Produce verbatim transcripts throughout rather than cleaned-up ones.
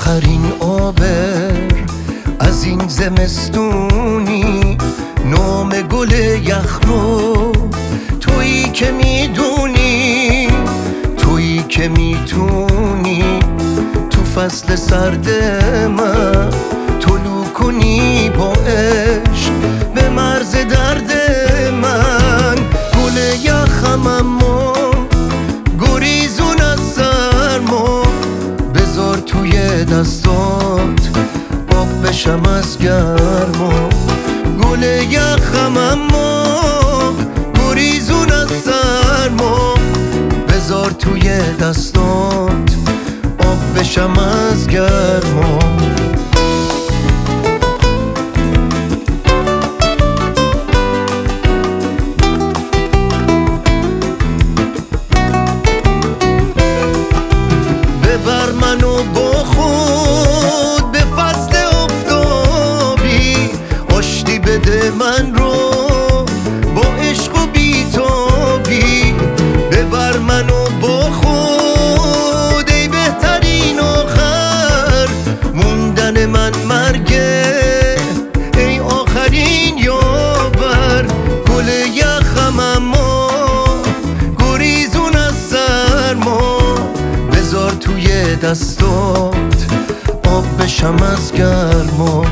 آخرین آبر از این زمستونی، نام گل یخرو تویی که میدونی، تویی که میتونی تو فصل سرد من طلوع کنی با عشق به مرز درد من. گل یخم اما گریزون از سرما، بذار توی دستات آب بشم از گرما. گل یخم اما گریزون از سرما، بذار توی دستات آب بشم از گرما. ببر منو با خود به فصل افتابی، آشتی بده من رو با عشق و بیتابی. ببر منو با خود ای بهترین آخر، موندن من مرگه ای آخرین یاور. گل یخم اما گریزون از سرما، بذار توی دستات آب بشم از گرما.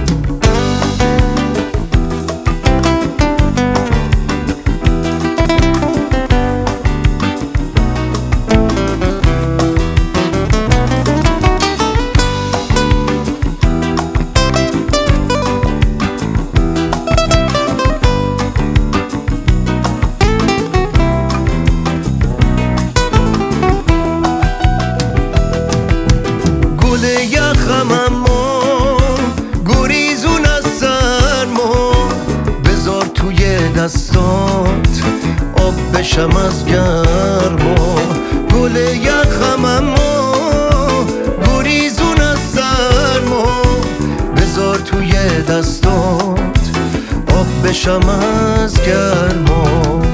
گل یخم اما گریزون از سرما، بذار توی دستات آب بشم از گرما. گل یخم اما گریزون از سرما، بذار توی دستات آب بشم از گرما.